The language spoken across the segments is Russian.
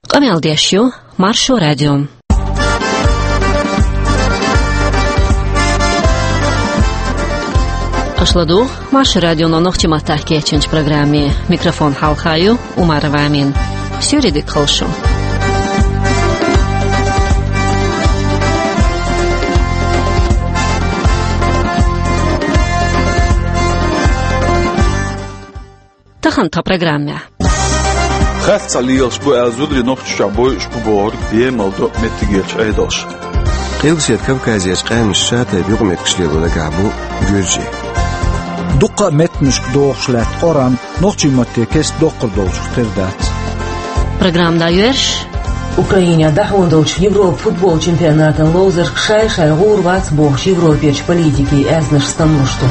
Amel-Diashu, Maršu Radio. Ашладу, Maršu Radio нохчима тахкиячинч программе. Микрофон халхаю, Умарова Амин. Сюридик халшу. Тахан та программе. خاص عليش بو أزودري نقطة شعبوي شبوبور يمالدو متجيش أيداش. قيلسيت كوكازيش قام الشاطئ بيقوم يكشلوا لقعبو جورجي. دقة متنش دوخش لات قران نقطة متكس دقر دوش تردات. Программа даёшь? Украине дахундоч Европ футбол чемпионата лозер шай гурвац бог Европеч политики эзнеш станушту.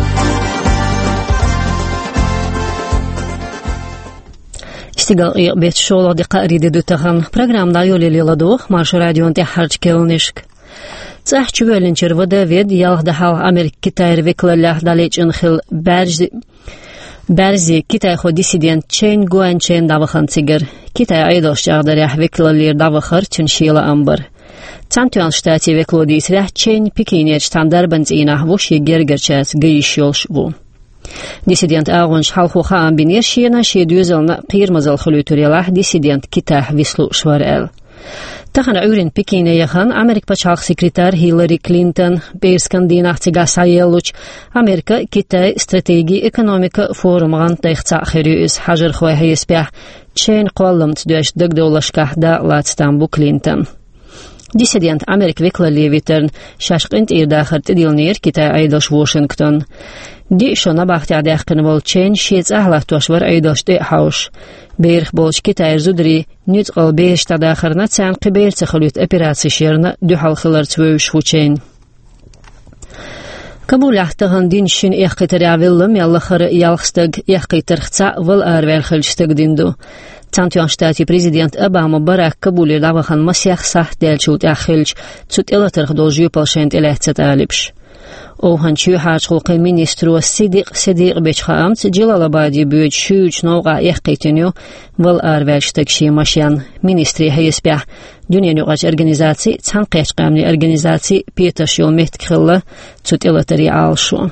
Стигал и бет шола дика риде дутахан. Программа даёли лиладох Maršu Radio те харч келнишк. Цах чувелинчер водавед ялхдахал Америк Китайр веклалях далеч инхил Берзи Китай хо диссидент Чен Гуанчен давахан цигер. Китай айдош жагдарях веклалир давахар чуншила амбар. Цантуан штати веклодис рях Чен Пекинеч тандарбанц инах вош егергерчас гейшёлш ву. Диссидент агонш халхуха амбинер шиена шиедюзелна пирмазал хулютурелах диссидент Китай вислу шварел. Тахан урин Пекине яхан Америк пачалх секретарь Хиллари Клинтон бейскандинах цигасаелуч Америка Китай стратегии экономика форумган тайхца хирюс хажыр хвайхиспях Чен қоллымт дөш дөгдолашках да латстамбу Клинтон. Диссидент Америк веклали витерн шашқинт ирдахар тидилнир Китай айдош Вашингтон. Ди шона бахтядахкин вол Чен шиец ахлахтуашвар айдош де хауш. Бейрх болч Китай зудри нютқал бейш тадахарна цан қибейрцы халют операции шерна дюхалхылар цвööш хучен. Кабулахтаган диншин яхкитарявиллым яллахар ялхстаг яхкитархца выл арверхыльштаг динду. Цантуан штати президент Обама барак Кабуле лавахан масях сах дельчут яхыльч цут элатарх должью полшент элехцет алипш. Охан чухач холкы министру Сидиқ бечхаамц Джилалабади бүйт шүүч науға яхкитиню выл арверштаг шимашян. Министри хайспях Дүниенюғач организации цанқечқамни организации Петашил мехткхилла цут элатари алшу.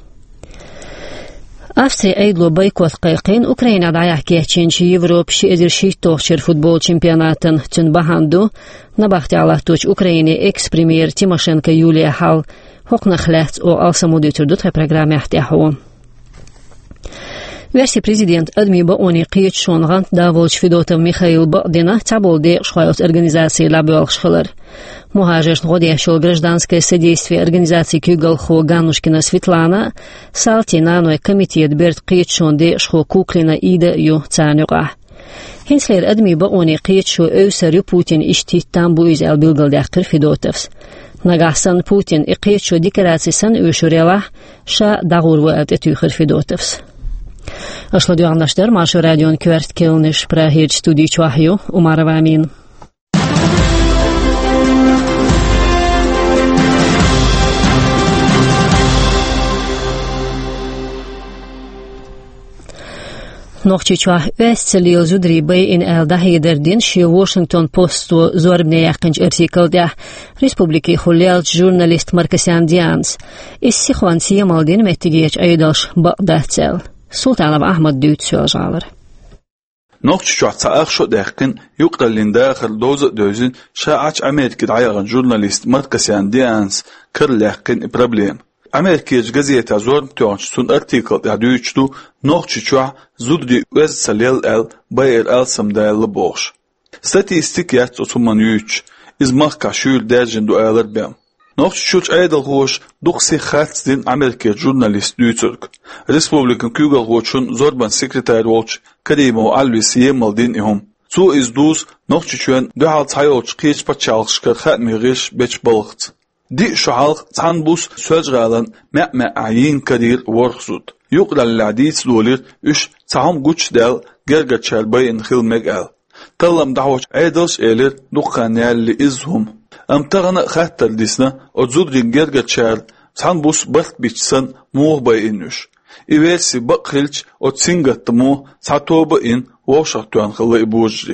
Австрия айдло бойкот қайқин Украина даяқ кечинчи Европ шиедир шиттоқчер футбол чемпионатын түн баханду набахти алахтуч Украине экс-премьер Тимошенко Юлия Хал хоқнахлехц о алсамудитурдут программе ахтяху. Верси президент Адмиба они қиет шонған Даволч Федотов Михаил Багдина таболде шхайот организации лабуалшхылар. Мухажеш годяшел гражданское содействие организации Кюгалхо Ганушкина Светлана Салтинаной комитет Берт қиет шонде шхо Куклина Ида ю цанюға. Хенслер Адмиба они қиет шо өсәрю Путин иштиттан буиз албилгалдяқыр Федотовс. Нагасан Путин и қиет шо декорациясан өшурелах ша дағурвы әтетюхыр Федотовс. Ашладу аңдаштар Maršu Radio кверт келниш прахир студий чуахю Умарова Амин. Нохчичуах вестелил зудри бей ин элдахидердин ши Washington Post зорбне яқинч артиклдя республики хулялч журналист Маркосян Дианс исси хуан сиямалдин меттигеч айдаш багдацел. Султанов Ахмад дүйт сөзалыр. نقطة تعاقشوا داخل يقتل داخل دوز دوزين شاعش أمريكا عيان جورناليست مركزيان ديانس كرلاقين بروبليم. أمريكا جزيرة زور تونش سون أرتيكل يعدويشتو نقطة زودي وز سليل ال باير ال سمدال لبوش. ستاتيستيكيات أصمان يوش إز مخكا شول داجن دو آلر بيم. نقطة أيضا غوش دوخسي خاتس دين أمريكا جورناليست دوترك. ريسبوبليكن كيوغل غوشون زوربان سكرتير ووش كريمو ألويس يمال دين إهم. سو إز دوز نقطة دو حال تايوش قيش باتشالخشكر خاتمي غيش بيش بلغت. دي شعالخ تانبوس سوزغالان مع عين كرير ورخزود. يقرأ العديد دولير إش تاهم غوش دال جرغة شالباي انخيل مقال. تلم دعوش أيضاش إلير دقانيال لإزهم. أمتغنا خاتر ديسنا أجود رنجرغة شال تانبوس برت بيشسن موه باي إنوش. إيوالسي بقرلش أتسنغت موه ساتوبا إن ووشاق توان خلا إبوجري.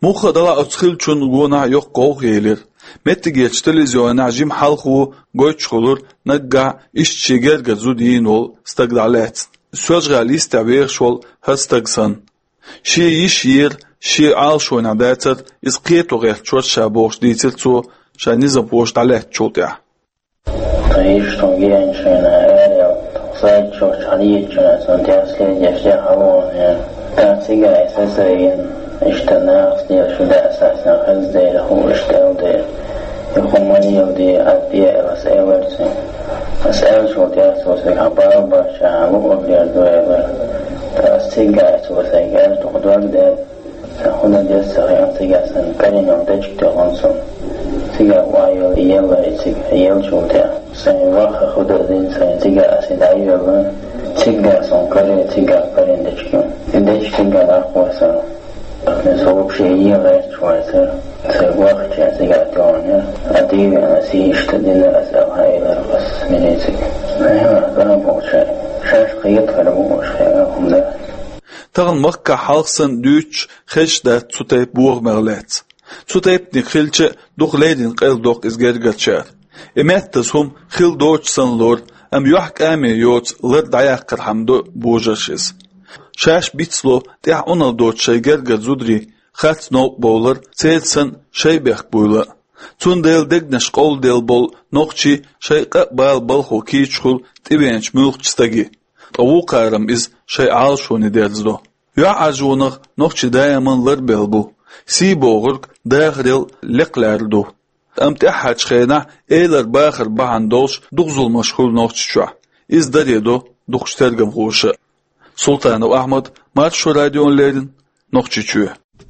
Muhadala atskil çun gona yok qoğ gelir. Metti geç televizyona jim halku goç olur nagga işçiger gazudin ol stagdalet. Söz galist tabiir şol hastagsan. Şi iş yer şi al şoyna datar isqiyet o gel çot şaboş ditiltsu şanizm boş dalet çolya. Tayiş to gençene er sayt çok çalıyıcı son dersler yaşa hava ya. Taksiga esasen işte nafsi şuda esasen hızlı hu iştelde. يخمني ودي أبي أسألتي أسأل شو تياسو سكابا باشا وقبل الدوائر تأسيقات وسيقات تقدر ده سأخذ جس سيان سيقاسن كرين ودجك تغنصن سيقا وايو إيلا إيل شو تيا سيواخ خد الدين سيقا أسيد عيولا سيقا سن كرين سيقا كرين دجكيون دجك تنقل أقوى نسوق شيء غير شوية سواق جالسة قاعدون أدي أنا سيشت دينا أسأل هاي الرقص ميليزك ما هي أنا بقول شيء شاش قيد فلا بقول شيء هم ده تغن مكة حالسن دوش خش ده تسوتيب بوغ مغلات تسوتيب نخلش دوخ ليدين قيل دوخ إزجرجت شار إمات تسهم خل دوش سنلور أم يحك آمي يوت لر دعاق الحمدو بوجرشيز شاش بيتسلو تيح أنا دوش شيجرجت زودري خات نوق بولر تيلسن شي بيخ بولا تون ديل دقنش قول ديل بول نوقشي شي قبال بالخو كيشخل تبينش ملق جستاقي طوو قارم إز شي عالشوني ديلزدو يا عجونغ نوقشي دايما لر بيلبو سي بوغرق داخريل لقلاردو أمت أحد خينا إيلر باخر باعن دولش دغزل مشغول نوقشي شوع إز داريدو دغش ترقم غوشة سلطان أحمد مارشو راديون ليدن نوقشي شوع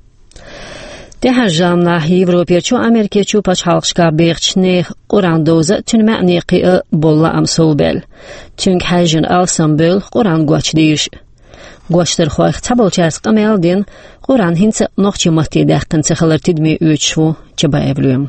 تهجمنا يوروبيتشو أمريكيتشو باش حلقشكا بيغتشنيخ قران دوزة تن معنيقي بولا أمسوبل تنك حاجن ألسنبل قران قوش ديش قوشتر خواخ تبال چارس قميل دين قران هنس نوخشي مهتي داقن تخلر تدمي اوچفو چبا ابلوم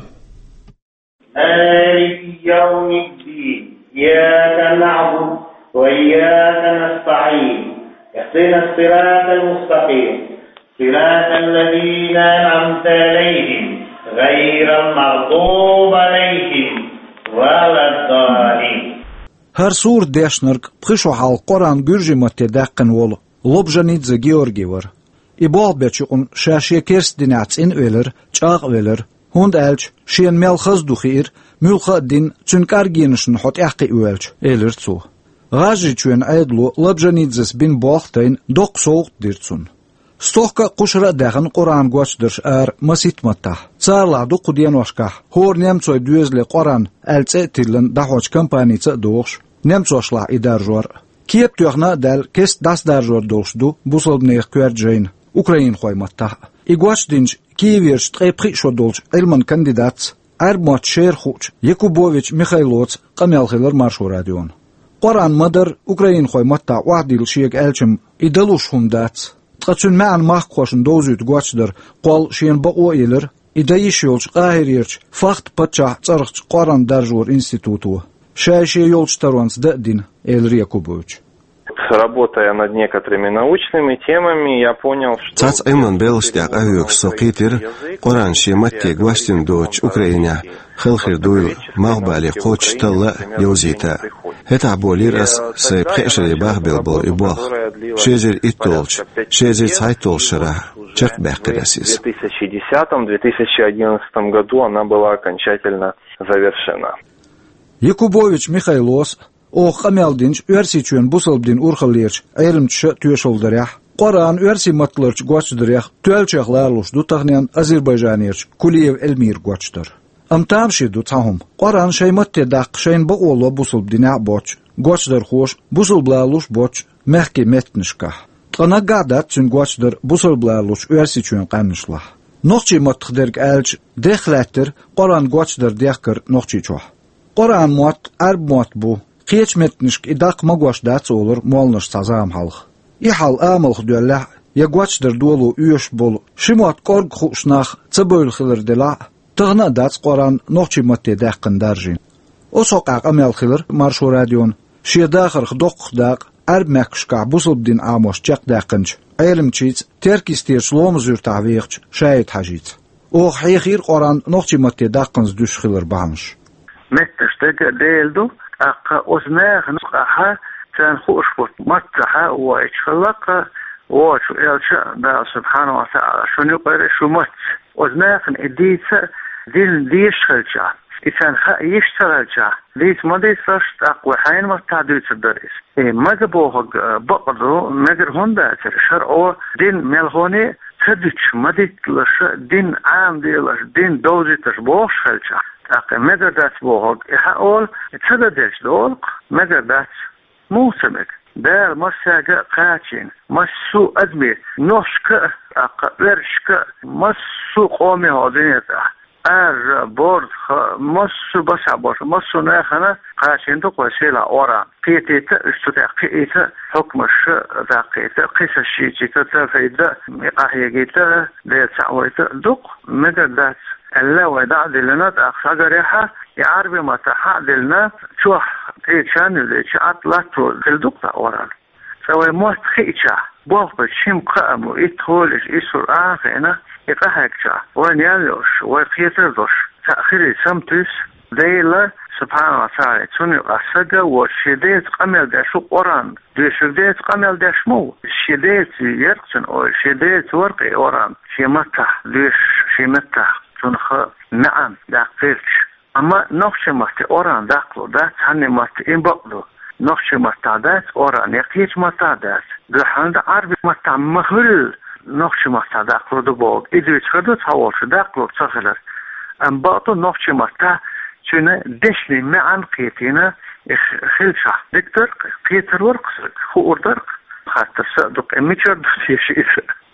مالك يوم الدين إياك نعبد وإياك نستعين اهدنا الصراط المستقيم صراط الذين أنعمت عليهم غير المغضوب عليهم ولا الضالين. هر سور داشنرك بخشو حال قرآن جرجي متى داقن ول لبجانيتزا جيورجيور إبال بيتشون شاشية كيرس ديناتس إن ويلر چاق ويلر هوند ألش شين ميل خزدو خير ملخا دين تنكار جينشن حط إحقي ويلش إيلر تسو غاجي چوين عيدلو لبجانيتزس بين باختين دوق سوق ديرتسون ستوخكا قشرة داخن قرآن قوش درش مسيت متاح صار دو قديان وشكاح هور نيمتوي دوزلي قرآن ألتسي تيلن داخوش كمباني دوغش نيمتوش لا إدار جور كيب توغنا دال كيس داس دار جور دوغش دو بوصل بنيخ كوير جين أوكراين خوي متاح إيقواش دينج كيفيرش تقيبقي شو دولش علمان كانديدات أربمات شير خوش يكوبوفيتش ميخايلوتس قميال خيلر مارشو راديون قرآن مدر أوكراين خوي متاح وعديل شيك ألشم إدلوش هم داتس تقتشن معن ماخ خوشن دوزيت قواتشدر قول شين بقو إيلر إدايش يولش قاهريرش فاخت بطشاح تارخش قرآن دارجور إنستитуту شايشي يولش تروانس دأدين إيلر يكوبوش Работая над некоторыми научными темами, я понял, что... Цац Эймон Белштяк авиок сокитер, Коран шематте гвастин доч Украиня, Хелхир дуйл махбали коч талла юзита. Это аболирас се пхешери бахбел бол и бах. Шезер иттолч, шезер цайтолшера, чек бехтерасис. В 2010-2011 году она была окончательно завершена. Якубович Михайлос Оқ амелдинч үрсичүн бусылбдин урхаллерч айрымчы түйешолдарях Коран үрси матларч гуачдарях түэлчахларлуш дутахнян Азербайжанерч Кулиев Элмир гуачдар. Амтамши дутахум Коран шайматте дақ шайн баоло бусылбдина боч гуачдар хош бусылблалуш боч мехки метнишках. Тана гадат чүн гуачдар бусылблалуш үрсичүн қаннышлах. Нохчи матхдерг әлч дехлаттер Коран гуачдар дехкер нохчи чух. Коран мот арбмот бу قيش متنشك إداق مقواش داتس أولر مولنش تازام حالخ إحال آمالخ دوالله يقواش در دولو يوش بولو شموات قرق خوشناخ تبويل خلر دلاء تغنى داتس قران نوخشي متي داقن دارجين أسوق عق أميال خلر مارشو راديون شي داخر خدوق داق Erbmekşka Busuddin Amos Çekdakınç, Elimçiz, Terkistiyç Lomzür Taviyç, Şayet Hacit. O hayır Koran nohçimatı dakınız düşkülür bağmış. Mettişteki değildi, akka oznağınız qaha, sen hoşbut mattaha ve içhılaka, ve şu elçi da subhanahu wa ta'ala, şunu böyle şu mat, oznağın ediyse, dil değişkilca. إذا يشتغل جا ليش ما ديسرش أقوى حين ما تعديل تدرس ما جبوه بقدو مجر هندا شرعو دين ملهوني تدش ما ديتلش دين عام ديلش دين دوزي تشبوه شلجا أقوى مجر دات بوه إحاول تددش دولق مجر دات موسمك دار مساجة قاتين مسو أدمي نوشك أقوى ورشك مسو قومي هودينيتا بورد مصر بس عبارة مصر ناخنا قاشين تقوسيلا أورا قيتيت استطاقيت حكم ذاقيت قيس الشيتي تتفيد مقاهيجيت ليتسعويت دق مددات الله ودع دلنا أقصى ريحة يعربي ما تحق دلنا شوح تيشان اللي شعطلاتو تلدق أورا سوى موت خيشة بوقت شيم قامو إتهولش إسر آخينا يقهكجا ونيالوش ويقيتردوش تأخيري سمتس ديلا سبحانه وتعالى توني أسجا وشديت قمل داشو قران شديت قمل داشمو شديت يرقصن أو شديت ورقي قران شمتح ليش شمتح تنخ نعم داقيرش أما نخش مت قران داقلو دات هني مت إنبقلو نخش مت دات قران يقيت مت دات دحند عربي مت مهل نخش مت داقلو دبوق إذا تخدو تحولش داقلو تسخلر أم باطو نخش مت شنو دشني معن قيتينا خلشة دكتور قيتر ورقصك هو أردرق حتى صدق أميتشر دشيش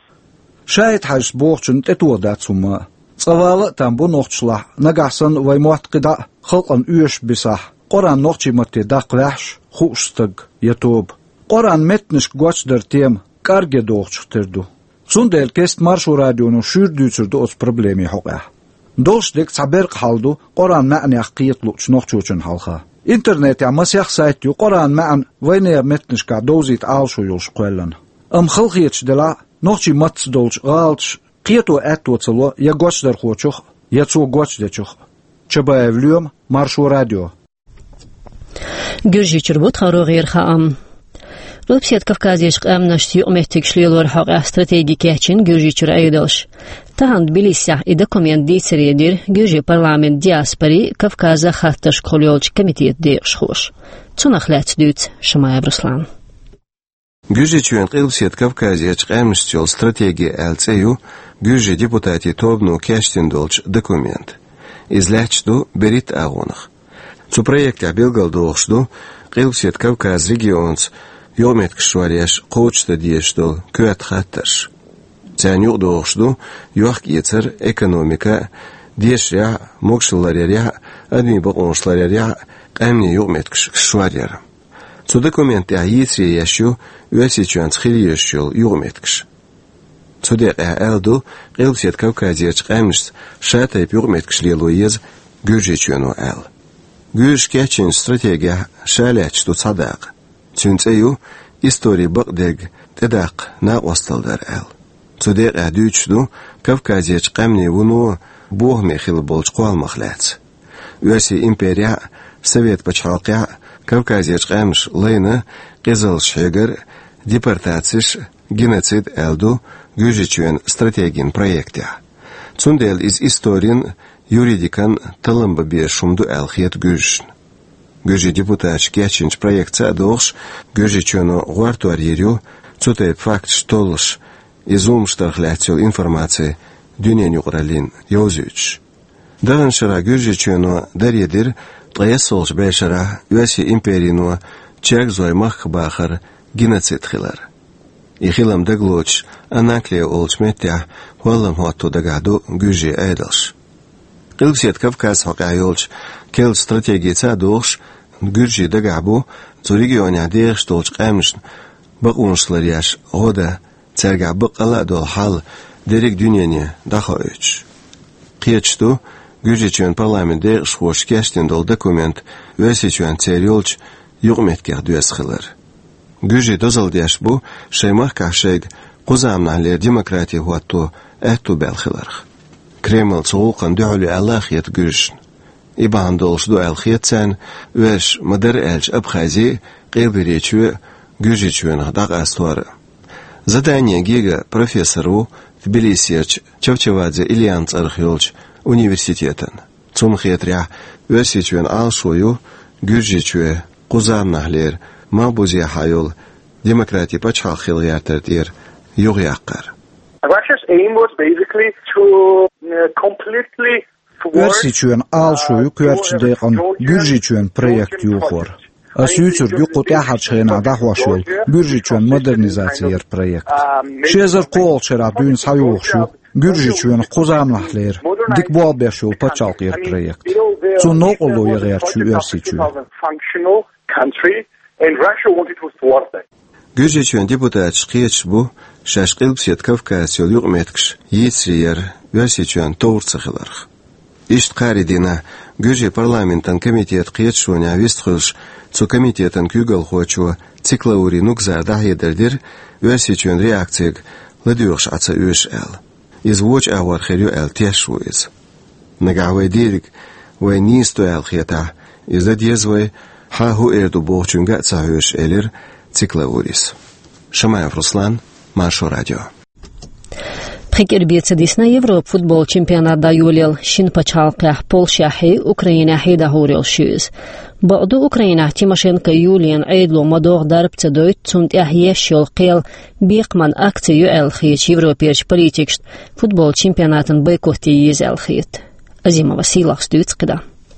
شايد حاج بوخشن تتودات سما صوالة تنبو نوخشلا نقعسن ويموتقدا خلقن يوش بساح قران نوخشي متي داقلاش خوشتق يتوب قران متنش قوشدر تيم كارجي دوخش تردو سوندل كست مارشو راديونو شور دوچردو اس проблеми حقه دوشدك تعبير حالدو قران معني قيتلو شنوخشوچن حالخا انترنت مسيح سايت يو قران معن وينير متنش كا دوزيت آلشو يوش قولن خلقيتش دلا نوخشي متس دولش غالش قيتو اتو تسلو يا قوشدر خوچوخ يا تسو قوشدچوخ چبايف اليوم مارشو راديو Gürji çurbut xaro غير خام Rusiya Kavkaziya qamnash yu'metik shliyor haqa strategik için Gürji çur aydosh Tahand bilisah i dokument ditseredir Gürji parlament diaspori Kavkaza xattash qolyolch komitet deyshxosh Çunaxlat düt Shmayev Ruslan Gürji çuen qilsiyat Kavkaziya qamnash strategiya altseyu Gürji deputati tobnu kashtin dolch dokument izlachdu berit agonix Цу проекте Белгалдоохшду Qilsiyat Kavkaz regions Yometkshwariash qochta dieshdo köt khattash Цан югдоохшду юах yetser ekonomika dieshya mokshlarya admi boqonshlarya qamni yometkshwariar Цу документе ayitri yashu uasichans khiliyashul yometksh Цу de aldo Qilsiyat Kavkaziya qamsh shatayp yometkshliloyez Gürjichunu al Gürj keçin strategiya şalaçdu sadaq. Çünseyu istori baqdeg tedaq na ostaldar al. Çudeq adüçdu Kavkaziya qamni bunu bohme xil bolç qalmaqlats. Üsi imperiya Sovet paçhalqiya Kavkaziya qamş layna qizil şegar deportatsish genocid aldu Gürjichuen strategin proyekti. Çundel iz istorin Юридикан талымба бе шумду алхият гүжшн. Гүжи депутат кячинч проектса доғш, гүжи чөну гуартуар ерю, цутай факт штолш, изум штархляцил информации дюнен юqralin йозуч. Даган шара гүжи чөну дарьедир, тлаясолш бэшара, юаси империну, чак зоймах бахар, геноцид хилар. И хилам даглоч, анаклия олчметя, хуалам хуатту дагаду гүжи айдалш. Qilsiyat Kavkaz haqayolch kel strategiyatsa do'x Gürji dagabu zu regionya dex dolch qamsh baqunshlar yash goda serga baqala dol hal derek dünyani dahoch Qiyachtu Gürji chön parlament dex xoshkashtin dol dokument vesichwan seriolch yuqmetga düesxilar Güji dozaldiyaş bu, şeymah kahşeyg, quzamnahler demokratiya huattu, ehtu belxilarx. Kreml soğuqan düğülü Allahiyet güjün. İban dolşdu alxiyetsen, veş madar elç abxazi, qeybiriçü, güjiçüün dağ astuarı. Zadание Гига профессору Тбилисиевич Чавчевадзе Ильянц Археолч университетен. Цумхетря версичуен алшою гюржичуе Quzamnahler Mabuzia hayol demokrati paçhal xiliyarterdир югяққар. Russia's aim was basically to completely Версичуен алшою кверчдеған гюржичуен проект юхор. Асюцургу қутяхат шена дахвашол гюржичуен модернизациер проект. Шезер қолчера дүйін сайуқшу гюржичуен Quzamnahler дикбуалбешол пачалқир проект. Цуно олу егерчу версичу. Гюржичуен депутат шқиеч бу шашқил псет Кавказиол юғметкш ейцриер версичуен тоурцахиларх. Ишт қаридина Гюржи парламентан комитет қиетшуня вестхылш цу комитетан кюгал хочу циклаури нукзар дахедердир версичуен реакциек ладюрш аца үш әл. Извоч авар херю әл тешуиз. Нагавай дирик вай нисту әл хета изда дезвай хаху эрду бохчунга цахюш элир циклаурис. Шамаев Руслан, Машо радио. Прикербиется на Европ футбол чемпионат да юлил шин пачалках Полшахи Украина хида хорил шюз. Баду Украина Тимошенко Юлиан Эйдло мадох дарбца дойт цунт яхьешел қел бекман акцию элхит Европеш политикшт футбол чемпионатын бойкотти ез элхит. Азимова силах стуцкида.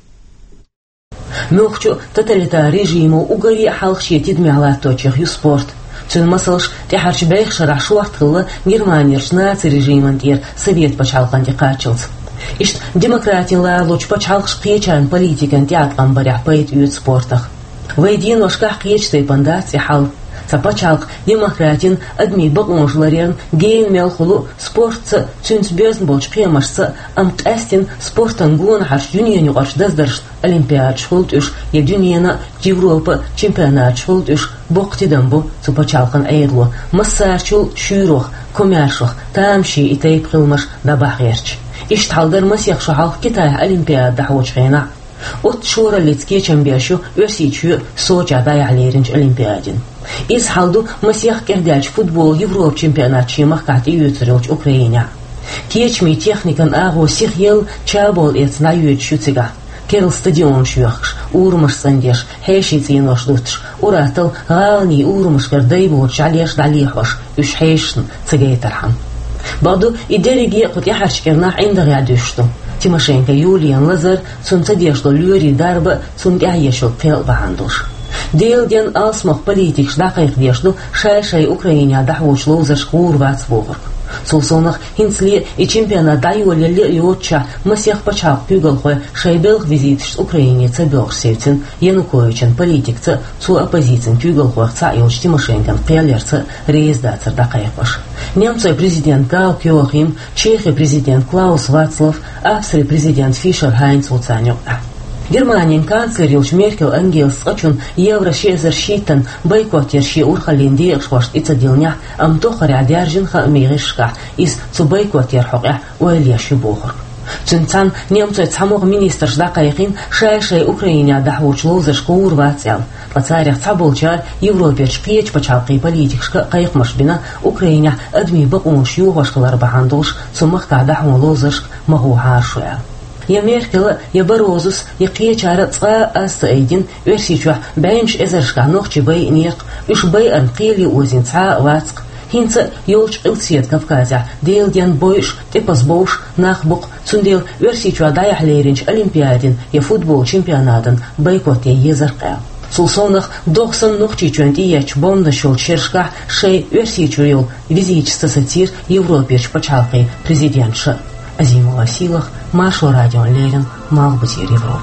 Мёхчу тоталитар режиму угари халхши тидмяла точих ю спорт. Цун масалш тихарч бейхшара шуартхылы Германияш наци режиман тир совет пачалкан тикачылц. Ишт демократия луч пачалкш қиечан политикан тиаткан барях пайт уют спортах. Вейдин вашках қиечтай пандаци хал. Цапачалк демократин адми бакунжларен гейн мелхулу спортцы цунц безн болч пемашцы амтастин спортан гуан харш юниен югарш даздарш олимпиад шхулт уш едюниена Европа чемпионат шхулт уш боқтидан бу цапачалкан эйдлу массарчул шюрох комершох тамши итейп қилмаш дабахерч. Ишт халдар масяк шахал Китай олимпиад дахвоч хейна. От шура лицке чембиашу версичу Сочи дайалеринч олимпиадин. Из халду масях кердяч футбол Европ чемпионат чемах кати юцрилч Украиня. Кечми техникан агу сихел чабол эцна ючуцига. Керл стадион шуяхш, урмаш сандеш, хешицин вашдутш, уратал гални урмаш кердайбор чалеш далихваш, уш хешн цигейтархан. Баду идериги قد يحرش كرناح عند غادوشتو. Тимошенко Юлиан Лазар цунцадешло люри дарба цунтяешо тел бандуш. Делден алсмах политикш дақайқ дешду шай Украиня дахвучло зашхур вацбовар. Сулсонах хинсли и чемпионат дайолли йотча масях пачал пюгалхой шайбелх визитш Украине цабелх севцин Януковичен политикца цу оппозицин пюгалхой цайоч Тимошенкан пелерца реиздацер дақайқаш. Немцой президент Гал Кёхим, Чехия президент Клаус Вацлав, Австрия президент Фишер Хайнц Уцанюк. Германия канцлерилч Меркель Ангелс Ачун Еврошезер Шитан бойкоттерши урхалинди швашт ицадилня амтохаря дяржинха миришка из цу бойкоттер хогя уэльяши бохор. Цунцан немцой цамог министр ждакайқин шай Украиня дахвучло зашкур вацял. Пацарях цаболчар Европеш печ пачалқи политикшка қайқмашбина Украиня адми бақуш юғашқылар бахандуш цумаққа дахвуло зашк мағуҳашуя. Я Меркел, я Барозус, я Киечара цва астаидин, версичуа бәймш эзершка нохчи бай неқ, уш бай анқили озин ца вацк. Хинца йолч илсиет Кавказя, дейлден бойш, тепасбош, нахбук, цундел версичуа даяхлеринч олимпиадин, я футбол чемпионадын, бойкот я езерқа. Сулсонах дохсан нохчи чуэнтияч бонда шол чершка, шей версичуил, визичста сатир Европеш пачалқи президентша. Азимова силах, Машо радио Лерин, Малбутир Европ.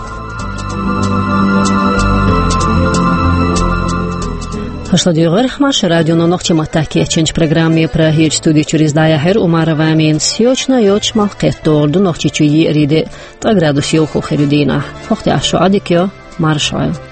Хашладиогар Маша радио на ногти матаки ченч программе про хеч студии через даяхер умарова мен сьочна йоч малкетор до ногти чуи риде 3 градус йоху херидина. Хохте ашо адикё маршал.